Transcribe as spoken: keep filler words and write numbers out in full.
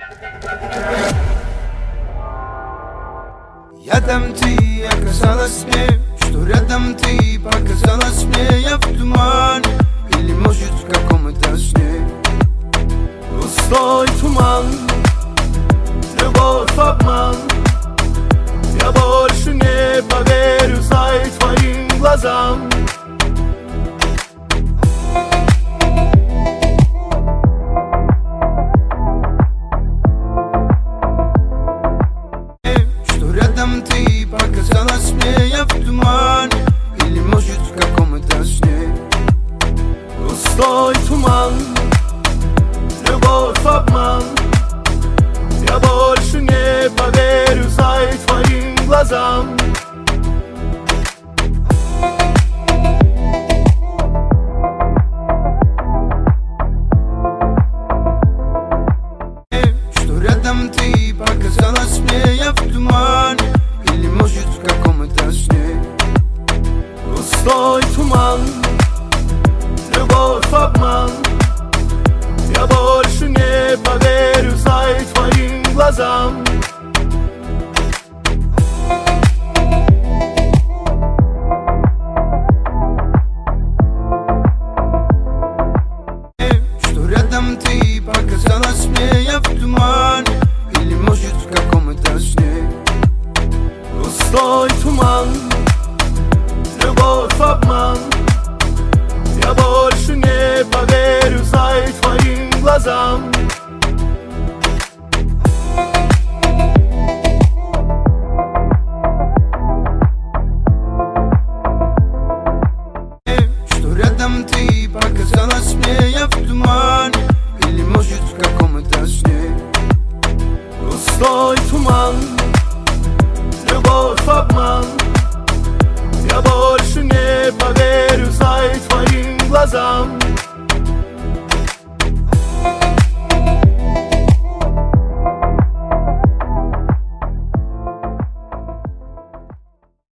Рядом ты оказалась мне, что рядом ты показалась мне. Я в тумане, или может в каком-то сне. Пустой туман, любовь, обман. Я больше не поверю за твоим глазам. Рядом ты показалась мне, я в тумане, или может в каком-то сне. Пустой туман, любовь, обман. Я больше не поверю за твоим глазам. Что рядом ты показалась мне, я в тумане, или может в каком-то сне. Пустой туман, любовь, обман. Я больше не поверю за твоим глазам. Что рядом ты показалась мне, я в тумане, или может в каком-то сне. Пустой туман, любовь, обман. Я больше не поверю за твоим глазам.